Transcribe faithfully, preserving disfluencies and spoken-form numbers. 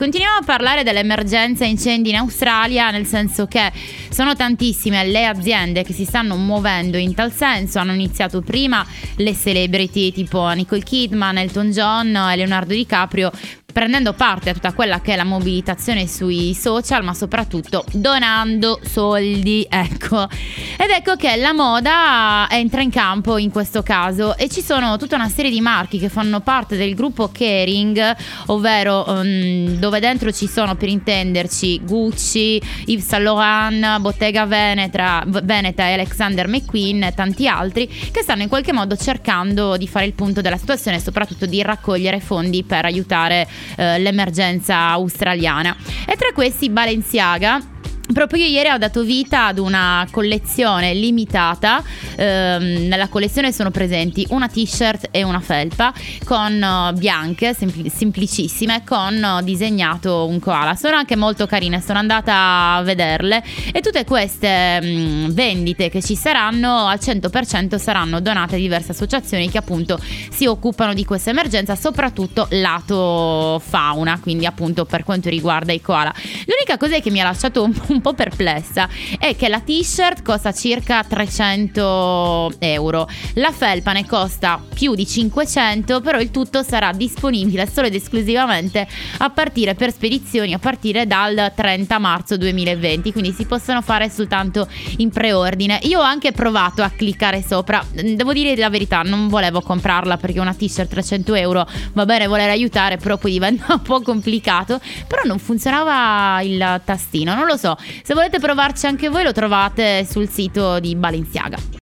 continuiamo a parlare dell'emergenza incendi in Australia, nel senso che sono tantissime le aziende che si stanno muovendo in tal senso. Hanno iniziato prima le celebrity tipo Nicole Kidman, Elton John e Leonardo DiCaprio, prendendo parte a tutta quella che è la mobilitazione sui social, ma soprattutto donando soldi, ecco. Ed ecco che la moda entra in campo in questo caso, e ci sono tutta una serie di marchi che fanno parte del gruppo Kering, ovvero um, dove dentro ci sono, per intenderci, Gucci, Yves Saint Laurent, Bottega Veneta, Veneta e Alexander McQueen e tanti altri, che stanno in qualche modo cercando di fare il punto della situazione e soprattutto di raccogliere fondi per aiutare Uh, l'emergenza australiana. E tra questi Balenciaga proprio ieri ha dato vita ad una collezione limitata. ehm, nella collezione sono presenti una t-shirt e una felpa con uh, bianche, sempl- semplicissime, con uh, disegnato un koala. Sono anche molto carine, sono andata a vederle, e tutte queste mh, vendite che ci saranno al cento per cento saranno donate a diverse associazioni che appunto si occupano di questa emergenza, soprattutto lato fauna, quindi appunto per quanto riguarda i koala. L'unica cosa che mi ha lasciato un, un po' perplessa è che la t-shirt costa circa trecento euro, la felpa ne costa più di cinquecento, però il tutto sarà disponibile solo ed esclusivamente a partire per spedizioni a partire dal trenta marzo duemilaventi, quindi si possono fare soltanto in preordine. Io ho anche provato a cliccare sopra, devo dire la verità, non volevo comprarla perché una t-shirt trecento euro, va bene voler aiutare, però poi diventa un po' complicato, però non funzionava il tastino, non lo so. Se volete provarci anche voi lo trovate sul sito di Balenciaga.